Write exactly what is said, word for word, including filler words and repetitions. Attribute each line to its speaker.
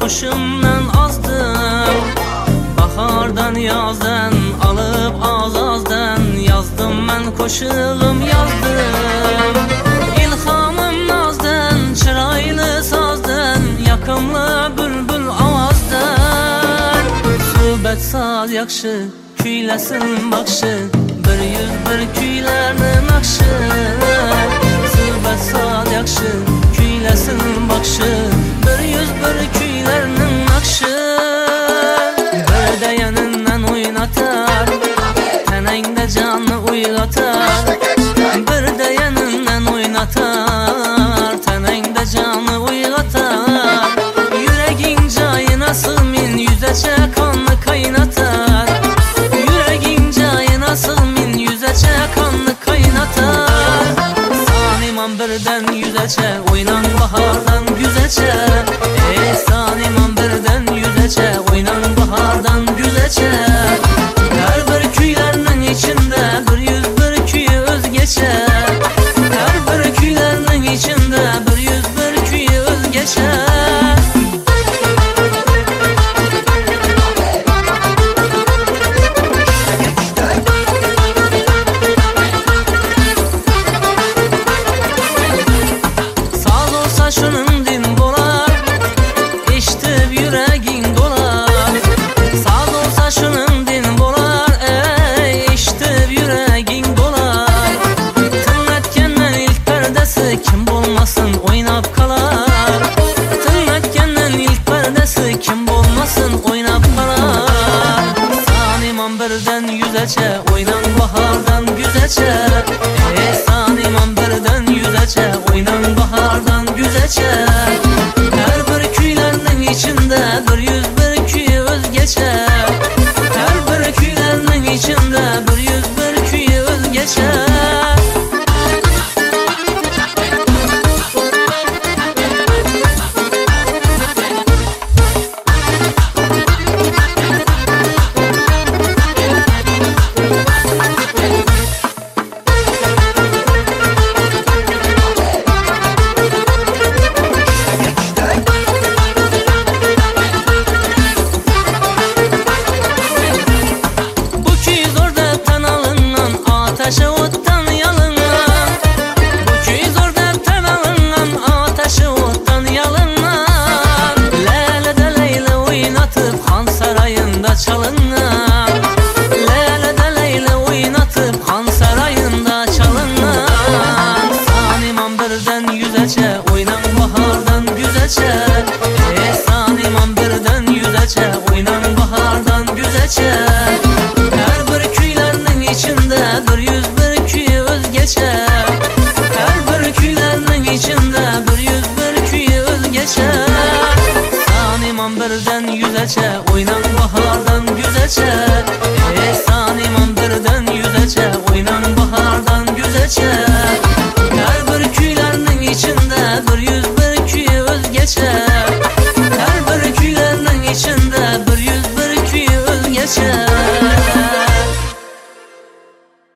Speaker 1: qoşumdan azdım. Bahardan yazdan alıp az-azdan yazdım mən qoşulum yazdım. İlhamım nazdan, çıraylı sazdan, yakımlı bülbül avazdan. Söhbət saz yaxşı, kuyləsin baxşı, bir yüz bir kuylərnin akşı. Söhbət saz yaxşı, kuyləsin baxşı, bir yüz bir kuylərnin akşı. Bir dəyənindən oynatar, tənəngdə canlı uyğatar. Bir dəyənindən oynatar, tənəngdə canlı uyğatar. Yüreğin cayına sığmin, yüzəçə kanlı kaynatar. Yüreğin cayına sığmin, yüzəçə kanlı kaynatar. Saniman birdən yüzəçə, oynan bahardan güzəçə. Ey saniman birdən yüzəçə, oynan bahardan güzəçə. Hər bir kuylərinin içində bir yüz bir kuyu özgəçə. Hər bir kuylərinin içində bir yüz bir kuyu özgəçə. Saz olsa şunun din dolar, eşitib yüreğin dolar. Saz olsa şunun din dolar, ey eşitib yüreğin dolar. Tınlatkenden ilk perdesi kim bulmasın oynap kalar. Tınlatkenden ilk perdesi kim bulmasın oynap kalar. Saniman birden yüzəçə, oynan bahardan güzəçə. Ey saniman birden yüzəçə, oynan bahardan güzəçə. Hər bir kuylərinin içində bir yüz bir kuyu özgəçə. Hər bir kuylərinin içində bir yüz bir kuyu özgəçə. Ateşe ottan yalıngan, bu köy zor dertten alıngan. Ateşe ottan yalıngan, ləlede leyli oynatıp Han sarayında çalıngan. Ləlede leyli oynatıp Han sarayında çalıngan. Saniman birden yüzəçə, oynan bahardan güzəçə. Ey saniman birden yüzəçə, oynan bahardan güzəçə. Hər bir kuylərinin içində bir yüz bir kuyu özgəçə. Hər bir kuylərinin içində bir yüz bir kuyu özgəçə. Saniman birdən yüzəçə, oynan bahardan güzəçə. Ey saniman birdən yüzəçə, oynan bahardan güzəçə.